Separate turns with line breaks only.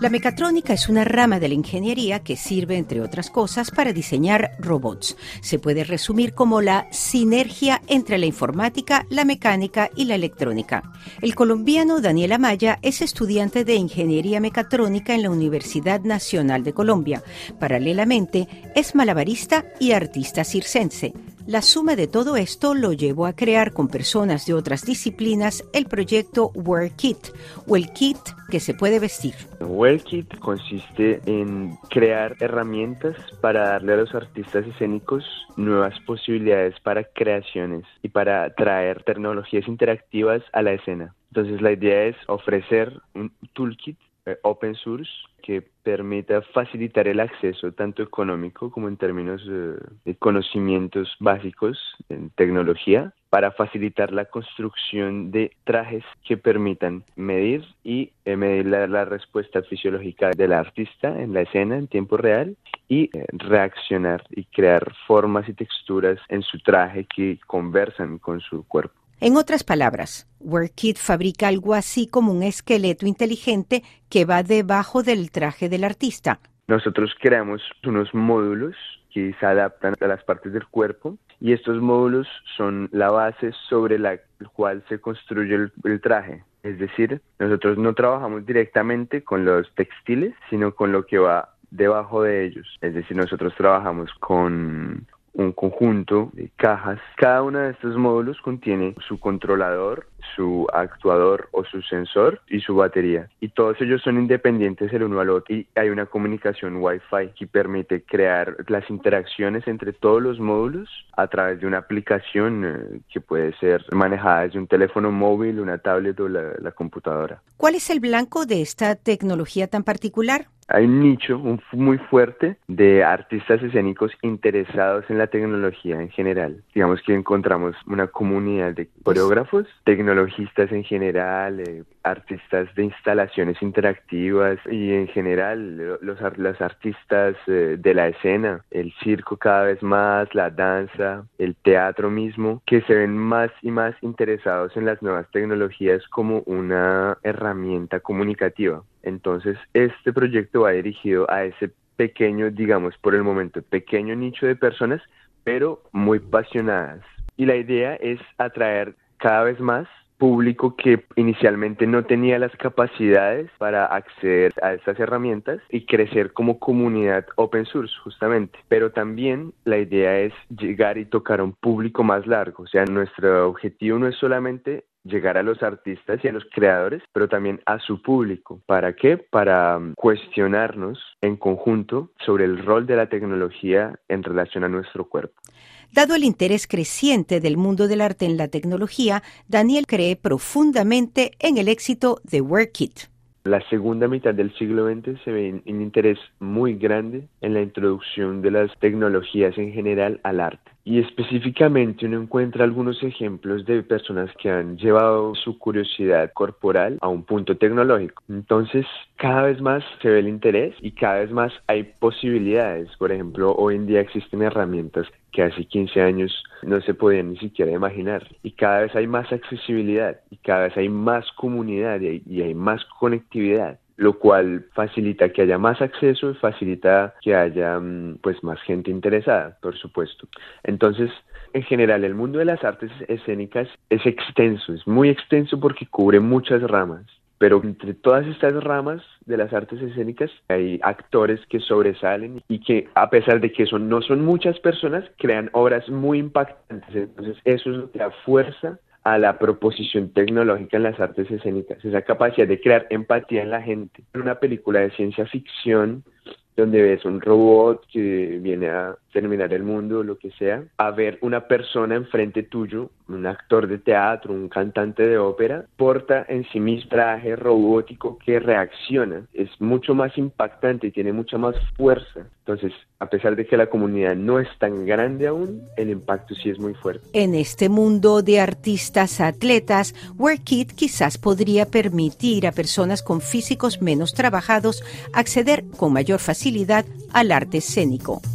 La mecatrónica es una rama de la ingeniería que sirve, entre otras cosas, para diseñar robots. Se puede resumir como la sinergia entre la informática, la mecánica y la electrónica. El colombiano Daniel Amaya es estudiante de ingeniería mecatrónica en la Universidad Nacional de Colombia. Paralelamente, es malabarista y artista circense. La suma de todo esto lo llevó a crear con personas de otras disciplinas el proyecto WearKit, o el kit que se puede vestir.
WearKit consiste en crear herramientas para darle a los artistas escénicos nuevas posibilidades para creaciones y para traer tecnologías interactivas a la escena. Entonces la idea es ofrecer un toolkit open source que permita facilitar el acceso tanto económico como en términos de conocimientos básicos en tecnología, para facilitar la construcción de trajes que permitan medir la respuesta fisiológica del artista en la escena en tiempo real y reaccionar y crear formas y texturas en su traje que conversan con su cuerpo.
En otras palabras, WearKit fabrica algo así como un esqueleto inteligente que va debajo del traje del artista.
Nosotros creamos unos módulos que se adaptan a las partes del cuerpo y estos módulos son la base sobre la cual se construye el traje. Es decir, nosotros no trabajamos directamente con los textiles, sino con lo que va debajo de ellos. Es decir, nosotros trabajamos con un conjunto de cajas. Cada uno de estos módulos contiene su controlador, su actuador o su sensor y su batería. Y todos ellos son independientes el uno al otro y hay una comunicación Wi-Fi que permite crear las interacciones entre todos los módulos a través de una aplicación que puede ser manejada desde un teléfono móvil, una tablet o la computadora.
¿Cuál es el blanco de esta tecnología tan particular?
Hay un nicho muy fuerte de artistas escénicos interesados en la tecnología en general. Digamos que encontramos una comunidad de coreógrafos, tecnologistas en general, artistas de instalaciones interactivas y en general los artistas de la escena, el circo cada vez más, la danza, el teatro mismo, que se ven más y más interesados en las nuevas tecnologías como una herramienta comunicativa. Entonces, este proyecto va dirigido a ese pequeño, digamos por el momento, pequeño nicho de personas, pero muy apasionadas. Y la idea es atraer cada vez más público que inicialmente no tenía las capacidades para acceder a estas herramientas y crecer como comunidad open source, justamente. Pero también la idea es llegar y tocar a un público más largo. O sea, nuestro objetivo no es solamente llegar a los artistas y a los creadores, pero también a su público. ¿Para qué? Para cuestionarnos en conjunto sobre el rol de la tecnología en relación a nuestro cuerpo.
Dado el interés creciente del mundo del arte en la tecnología, Daniel cree profundamente en el éxito de WearKit.
La segunda mitad del siglo XX se ve un interés muy grande en la introducción de las tecnologías en general al arte. Y específicamente uno encuentra algunos ejemplos de personas que han llevado su curiosidad corporal a un punto tecnológico. Entonces, cada vez más se ve el interés y cada vez más hay posibilidades. Por ejemplo, hoy en día existen herramientas que hace 15 años no se podían ni siquiera imaginar. Y cada vez hay más accesibilidad y cada vez hay más comunidad y hay más conectividad, lo cual facilita que haya más acceso y facilita que haya pues más gente interesada, por supuesto. Entonces, en general, el mundo de las artes escénicas es extenso, es muy extenso porque cubre muchas ramas. Pero entre todas estas ramas de las artes escénicas hay actores que sobresalen y que, a pesar de que no son muchas personas, crean obras muy impactantes. Entonces eso es lo que da fuerza a la proposición tecnológica en las artes escénicas, esa capacidad de crear empatía en la gente. En una película de ciencia ficción donde ves un robot que viene a terminar el mundo o lo que sea, a ver una persona enfrente tuyo, un actor de teatro, un cantante de ópera, porta en sí mismo traje robótico que reacciona. Es mucho más impactante y tiene mucha más fuerza. Entonces, a pesar de que la comunidad no es tan grande aún, el impacto sí es muy fuerte.
En este mundo de artistas atletas, WearKit quizás podría permitir a personas con físicos menos trabajados acceder con mayor facilidad al arte escénico.